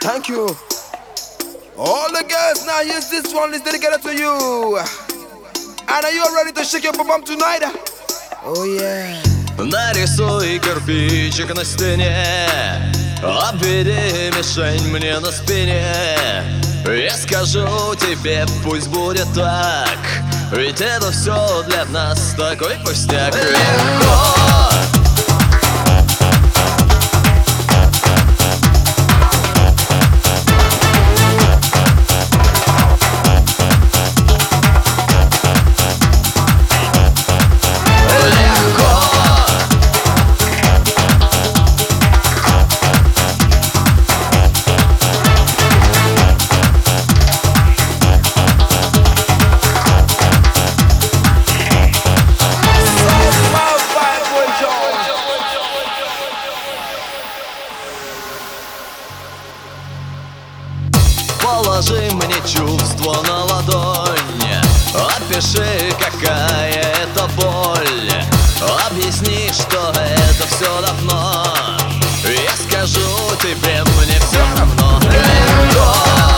Thank you. All the girls, now here's this one is dedicated to you. And are you ready to shake your bum tonight? Oh yeah. Нарисуй кирпичик на стене, обведи мишень мне на спине. Я скажу тебе, пусть будет так, ведь это все для нас такой пустяк. Легко. Положи мне чувство на ладонь, опиши, какая это боль, объясни, что это все давно. Я скажу тебе, мне все равно. Легко.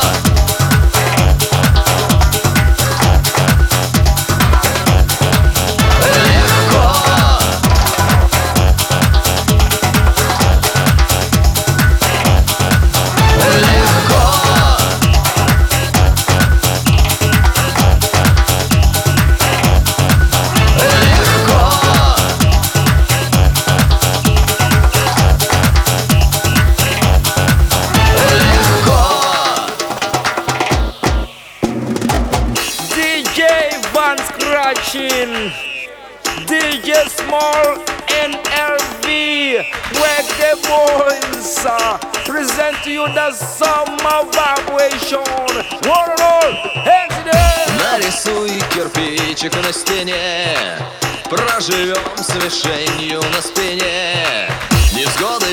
DJ Small NLV, where the boys present to you the summer vibration. Roll, hands there. Нарисуй кирпичик на стене, проживем с мишенью на спине. Невзгоды